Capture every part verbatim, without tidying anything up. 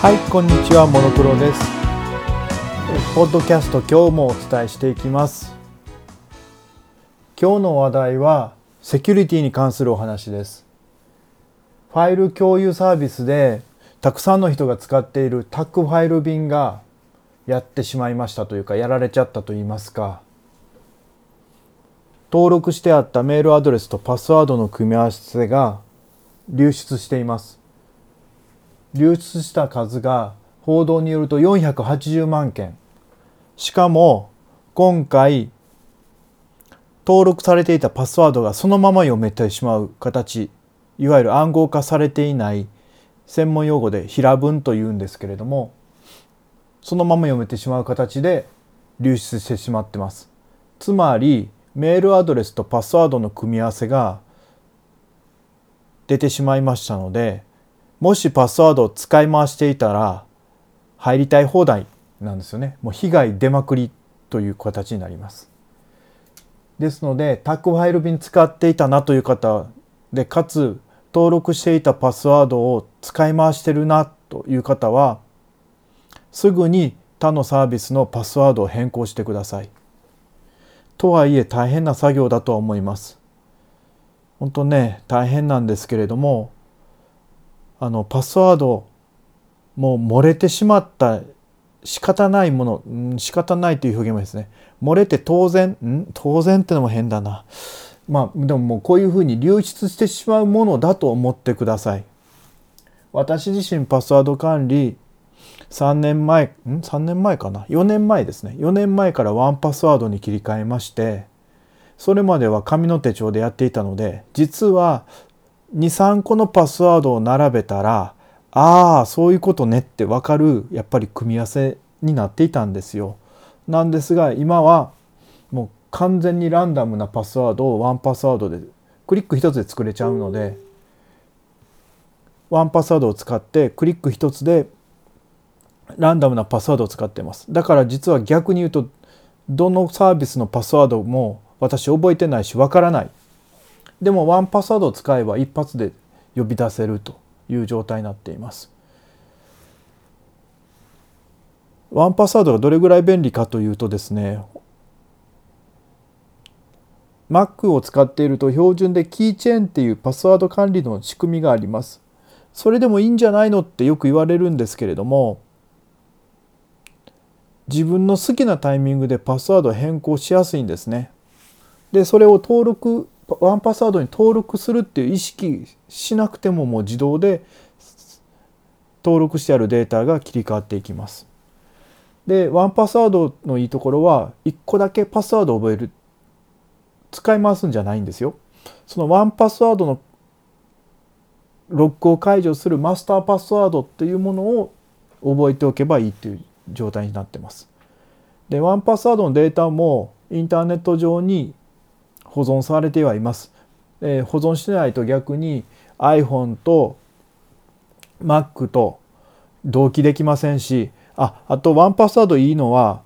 はい、こんにちは、モノクロです。ポッドキャスト、今日もお伝えしていきます。今日の話題はセキュリティに関するお話です。ファイル共有サービスでたくさんの人が使っているタックファイル便がやってしまいましたというか、やられちゃったといいますか、登録してあったメールアドレスとパスワードの組み合わせが流出しています。流出した数が報道によるとよんひゃくはちじゅうまんけん。しかも今回登録されていたパスワードがそのまま読めてしまう形、いわゆる暗号化されていない、専門用語で平文というんですけれども、そのまま読めてしまう形で流出してしまってます。つまりメールアドレスとパスワードの組み合わせが出てしまいましたので、もしパスワードを使い回していたら入りたい放題なんですよね。もう被害出まくりという形になります。ですのでタックファイル便使っていたなという方で、かつ登録していたパスワードを使い回してるなという方は、すぐに他のサービスのパスワードを変更してください。とはいえ大変な作業だとは思います。本当ね、大変なんですけれども、あのパスワードもう漏れてしまった仕方ないもの、うん、仕方ないという表現もですね、漏れて当然、ん当然ってのも変だな。まあでももうこういうふうに流出してしまうものだと思ってください。私自身パスワード管理さんねんまえ、んさんねんまえかな、よねんまえですね。よねんまえからワンパスワードに切り替えまして、それまでは紙の手帳でやっていたので、実はにさんこのパスワードを並べたら、ああそういうことねって分かるやっぱり組み合わせになっていたんですよ。なんですが今はもう完全にランダムなパスワードをワンパスワードでクリック一つで作れちゃうので、ワンパスワードを使ってクリック一つでランダムなパスワードを使っています。だから実は逆に言うと、どのサービスのパスワードも私覚えてないしわからない。でもワンパスワードを使えば一発で呼び出せるという状態になっています。ワンパスワードがどれぐらい便利かというとですね、Mac を使っていると標準でキーチェーンっていうパスワード管理の仕組みがあります。それでもいいんじゃないのってよく言われるんですけれども、自分の好きなタイミングでパスワードを変更しやすいんですね。で、それを登録、ワンパスワードに登録するっていう意識しなくてももう自動で登録してあるデータが切り替わっていきます。で、ワンパスワードのいいところはいっこだけパスワードを覚える。使い回すんじゃないんですよ。そのワンパスワードのロックを解除するマスターパスワードっていうものを覚えておけばいいっていう状態になってます。で、ワンパスワードのデータもインターネット上に保存されてはいます。えー、保存してないと逆に iPhone と Mac と同期できませんし、あ、あとワンパスワードいいのは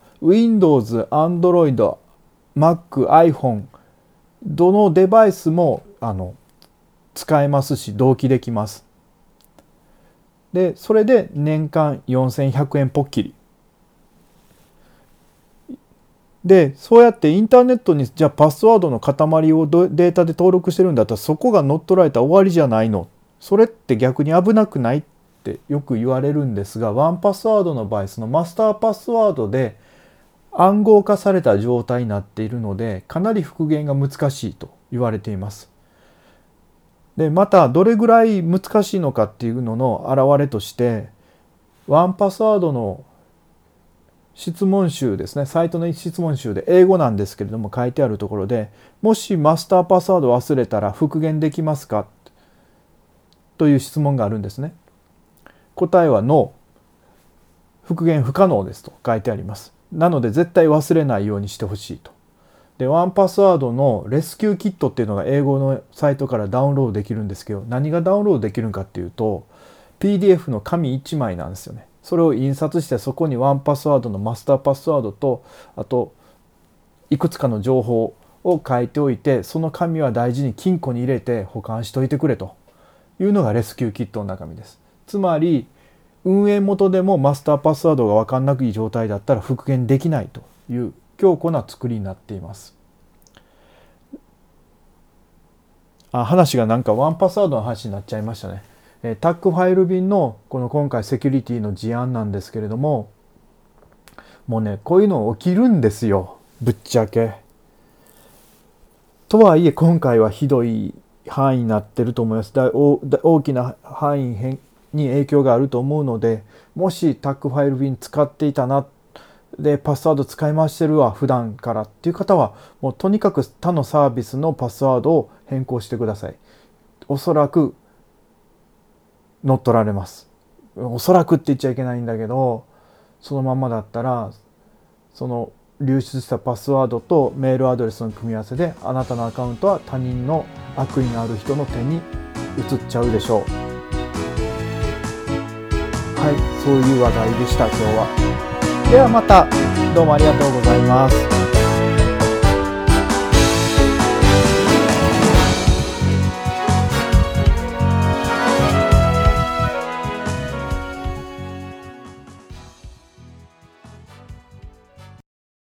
Windows、Android、Mac、iPhone どのデバイスもあの使えますし同期できます。で、それで年間よんせんひゃくえんポッキリ。で、そうやってインターネットにじゃあパスワードの塊をデータで登録してるんだったら、そこが乗っ取られたら終わりじゃないの。それって逆に危なくないってよく言われるんですが、ワンパスワードの場合、そのマスターパスワードで暗号化された状態になっているので、かなり復元が難しいと言われています。で、またどれぐらい難しいのかっていうのの表れとして、ワンパスワードの質問集ですね、サイトの質問集で英語なんですけれども書いてあるところで、もしマスターパスワードを忘れたら復元できますかという質問があるんですね。答えはノー、復元不可能ですと書いてあります。なので絶対忘れないようにしてほしいと。で、ワンパスワードのレスキューキットっていうのが英語のサイトからダウンロードできるんですけど、何がダウンロードできるかっていうと ピーディーエフ の紙いちまいなんですよね。それを印刷してそこにワンパスワードのマスターパスワードとあといくつかの情報を書いておいて、その紙は大事に金庫に入れて保管しといてくれというのがレスキューキットの中身です。つまり運営元でもマスターパスワードが分かんなくいい状態だったら復元できないという強固な作りになっています。あ、話がなんかワンパスワードの話になっちゃいましたね。えー、タックファイル便のこの今回セキュリティの事案なんですけれども、もうねこういうの起きるんですよ、ぶっちゃけ。とはいえ今回はひどい範囲になってると思います。だ大きな範囲に影響があると思うので、もしタックファイル便使っていたなでパスワード使い回してるわ普段からっていう方は、もうとにかく他のサービスのパスワードを変更してください。おそらく乗っ取られます。おそらくって言っちゃいけないんだけど、そのままだったらその流出したパスワードとメールアドレスの組み合わせであなたのアカウントは他人の悪意のある人の手に移っちゃうでしょう。はい、そういう話題でした今日は。ではまた、どうもありがとうございます。